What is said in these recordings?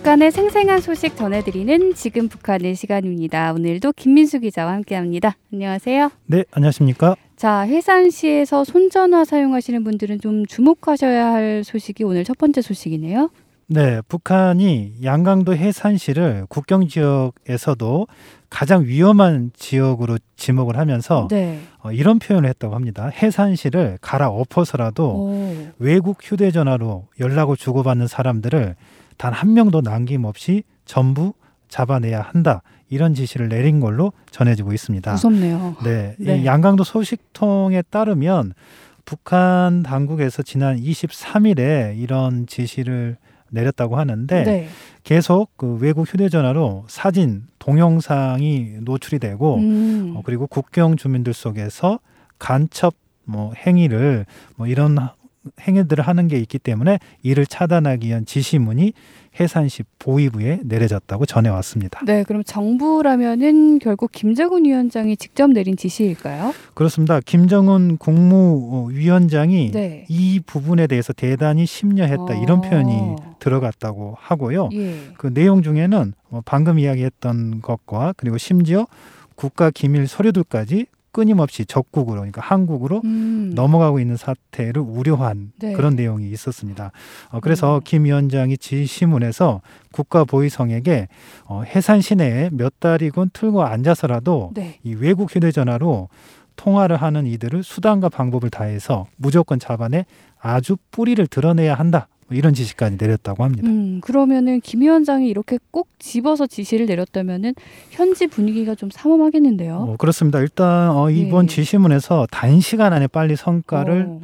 북한의 생생한 소식 전해드리는 지금 북한의 시간입니다. 오늘도 김민수 기자와 함께합니다. 안녕하세요. 네, 안녕하십니까? 자, 해산시에서 손전화 사용하시는 분들은 좀 주목하셔야 할 소식이 오늘 첫 번째 소식이네요. 네, 북한이 양강도 해산시를 국경 지역에서도 가장 위험한 지역으로 지목을 하면서 이런 표현을 했다고 합니다. 해산시를 갈아엎어서라도 외국 휴대전화로 연락을 주고받는 사람들을 단 한 명도 남김없이 전부 잡아내야 한다. 이런 지시를 내린 걸로 전해지고 있습니다. 무섭네요. 네, 이 양강도 소식통에 따르면 북한 당국에서 지난 23일에 이런 지시를 내렸다고 하는데 계속 그 외국 휴대전화로 사진, 동영상이 노출이 되고 그리고 국경 주민들 속에서 간첩 행위를 이런 행위들을 하는 게 있기 때문에 이를 차단하기 위한 지시문이 해산시 보위부에 내려졌다고 전해왔습니다. 네, 그럼 정부라면은 결국 김정은 위원장이 직접 내린 지시일까요? 그렇습니다. 김정은 국무위원장이 이 부분에 대해서 대단히 심려했다 이런 표현이 들어갔다고 하고요. 그 내용 중에는 방금 이야기했던 것과 그리고 심지어 국가 기밀 서류들까지 끊임없이 적국으로, 그러니까 한국으로 넘어가고 있는 사태를 우려한 그런 내용이 있었습니다. 그래서 김 위원장이 지시문에서 국가보위성에게 해산 시내에 몇 달이건 틀고 앉아서라도 이 외국 휴대전화로 통화를 하는 이들을 수단과 방법을 다해서 무조건 잡아내 아주 뿌리를 드러내야 한다. 이런 지시까지 내렸다고 합니다. 그러면은 김 위원장이 이렇게 꼭 집어서 지시를 내렸다면은 현지 분위기가 좀 삼엄하겠는데요. 그렇습니다. 일단 이번 지시문에서 단시간 안에 빨리 성과를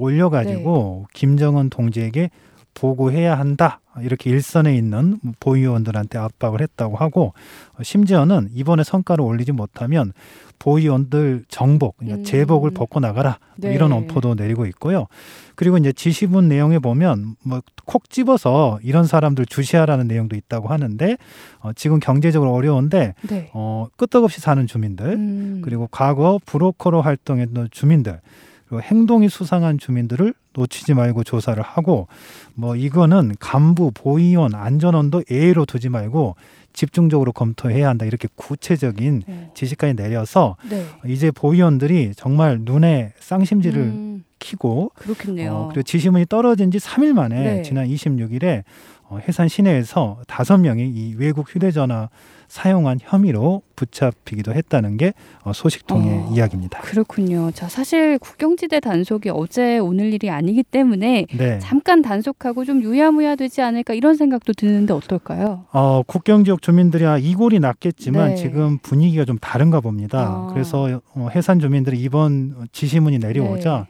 올려가지고 김정은 동지에게 보고해야 한다. 이렇게 일선에 있는 보위원들한테 압박을 했다고 하고 심지어는 이번에 성과를 올리지 못하면 보위원들 정복, 그러니까 제복을 벗고 나가라 이런 엄포도 내리고 있고요. 그리고 이제 지시문 내용에 보면 콕 집어서 이런 사람들 주시하라는 내용도 있다고 하는데 지금 경제적으로 어려운데 끄떡없이 사는 주민들 그리고 과거 브로커로 활동했던 주민들 그리고 행동이 수상한 주민들을 놓치지 말고 조사를 하고 이거는 간부, 보위원, 안전원도 예외로 두지 말고 집중적으로 검토해야 한다. 이렇게 구체적인 지시까지 내려서 이제 보위원들이 정말 눈에 쌍심지를 키고 그렇겠네요. 그리고 지시문이 떨어진 지 3일 만에 지난 26일에 해산 시내에서 5명이 이 외국 휴대전화 사용한 혐의로 붙잡히기도 했다는 게 소식통의 이야기입니다. 그렇군요. 자, 사실 국경지대 단속이 어제 오늘 일이 아니기 때문에 잠깐 단속하고 좀 유야무야 되지 않을까 이런 생각도 드는데 어떨까요? 국경지역 주민들이 이골이 났겠지만 지금 분위기가 좀 다른가 봅니다. 그래서 해산 주민들이 이번 지시문이 내려오자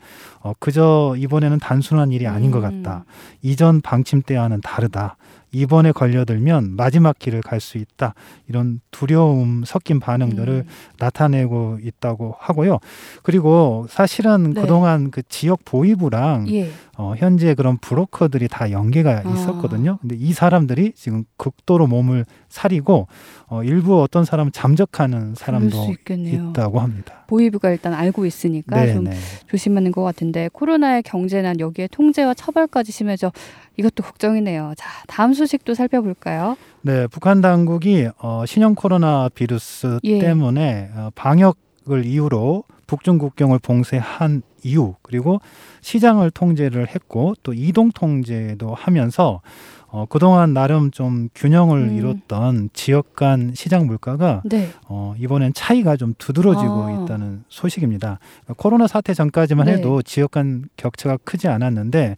그저 이번에는 단순한 일이 아닌 것 같다. 이전 방침 때와는 다르다. 이번에 걸려들면 마지막 길을 갈 수 있다. 이런 두려움 섞인 반응들을 나타내고 있다고 하고요. 그리고 사실은 그동안 그 지역 보위부랑 현재 그런 브로커들이 다 연계가 있었거든요. 근데 이 사람들이 지금 극도로 몸을 사리고 일부 어떤 사람은 잠적하는 사람도 있다고 합니다. 보위부가 일단 알고 있으니까 좀 조심하는 것 같은데 코로나의 경제난 여기에 통제와 처벌까지 심해져 이것도 걱정이네요. 자, 다음 소식도 살펴볼까요? 네, 북한 당국이 신형 코로나 바이러스 때문에 방역을 이유로 북중 국경을 봉쇄한 이유 그리고 시장을 통제를 했고 또 이동 통제도 하면서 그동안 나름 좀 균형을 이뤘던 지역 간 시장 물가가 이번엔 차이가 좀 두드러지고 있다는 소식입니다. 코로나 사태 전까지만 해도 지역 간 격차가 크지 않았는데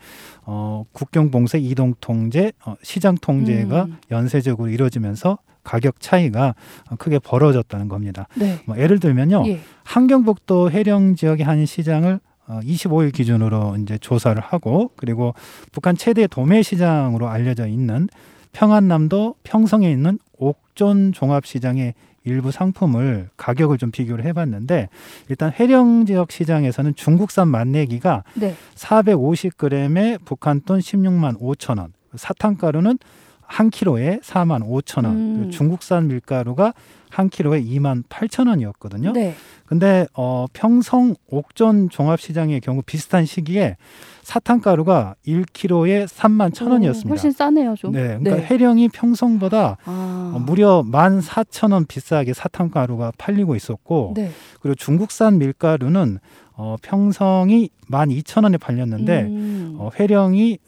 국경 봉쇄, 이동 통제, 시장 통제가 연쇄적으로 이루어지면서 가격 차이가 크게 벌어졌다는 겁니다. 예를 들면요. 함경북도 해령 지역의 한 시장을 25일 기준으로 이제 조사를 하고 그리고 북한 최대 도매 시장으로 알려져 있는 평안남도 평성에 있는 옥존 종합시장의 일부 상품을 가격을 좀 비교를 해봤는데 일단 해령 지역 시장에서는 중국산 맛내기가 450g에 북한 돈 16만 5천 원, 사탕가루는 한 킬로에 45,000원, 중국산 밀가루가 한 킬로에 28,000원이었거든요. 네. 근데 평성 옥전 종합시장의 경우 비슷한 시기에 사탕가루가 1kg에 31,000원이었습니다. 훨씬 싸네요, 좀. 네, 그러니까 해령이 평성보다 무려 14,000원 비싸게 사탕가루가 팔리고 있었고, 네. 그리고 중국산 밀가루는 평성이 12,000원에 팔렸는데 해령이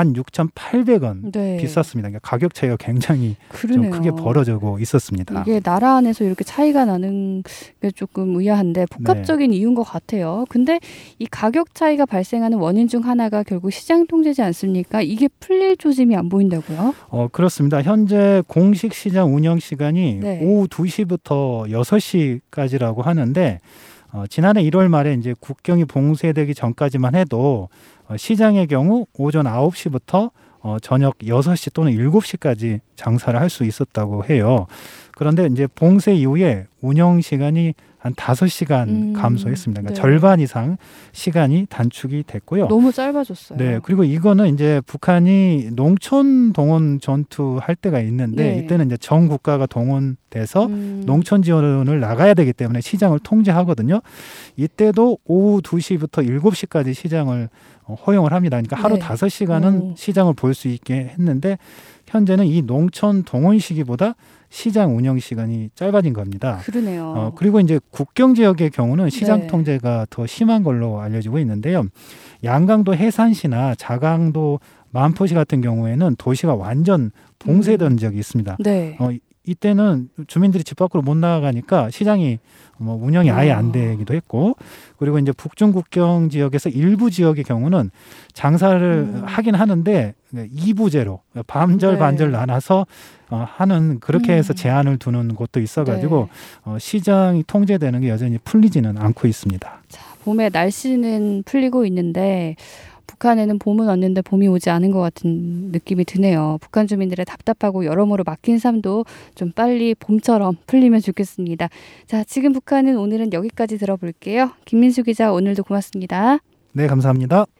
16,800원 네. 비쌌습니다. 그러니까 가격 차이가 굉장히 좀 크게 벌어지고 있었습니다. 이게 나라 안에서 이렇게 차이가 나는 게 조금 의아한데 복합적인 이유인 것 같아요. 근데 이 가격 차이가 발생하는 원인 중 하나가 결국 시장 통제지 않습니까? 이게 풀릴 조짐이 안 보인다고요? 그렇습니다. 현재 공식 시장 운영 시간이 오후 2시부터 6시까지라고 하는데 지난해 1월 말에 이제 국경이 봉쇄되기 전까지만 해도 시장의 경우 오전 9시부터 저녁 6시 또는 7시까지 장사를 할 수 있었다고 해요. 그런데 이제 봉쇄 이후에 운영 시간이 한 5시간 감소했습니다. 그러니까 절반 이상 시간이 단축이 됐고요. 너무 짧아졌어요. 네, 그리고 이거는 이제 북한이 농촌 동원 전투할 때가 있는데 이때는 이제 전 국가가 동원돼서 농촌 지원을 나가야 되기 때문에 시장을 통제하거든요. 이때도 오후 2시부터 7시까지 시장을 허용을 합니다. 그러니까 하루 5시간은 시장을 볼 수 있게 했는데 현재는 이 농촌 동원 시기보다 시장 운영 시간이 짧아진 겁니다. 그러네요. 그리고 이제 국경 지역의 경우는 시장 통제가 더 심한 걸로 알려지고 있는데요. 양강도 해산시나 자강도 만포시 같은 경우에는 도시가 완전 봉쇄된 적이 있습니다. 네. 이때는 주민들이 집 밖으로 못 나가니까 시장이 운영이 아예 안 되기도 했고, 그리고 이제 북중 국경 지역에서 일부 지역의 경우는 장사를 하긴 하는데 이부제로 반절 반절 나눠서 하는, 그렇게 해서 제한을 두는 곳도 있어가지고 시장이 통제되는 게 여전히 풀리지는 않고 있습니다. 자, 봄에 날씨는 풀리고 있는데 북한에는 봄은 왔는데 봄이 오지 않은 것 같은 느낌이 드네요. 북한 주민들의 답답하고 여러모로 막힌 삶도 좀 빨리 봄처럼 풀리면 좋겠습니다. 자, 지금 북한은 오늘은 여기까지 들어볼게요. 김민수 기자, 오늘도 고맙습니다. 네, 감사합니다.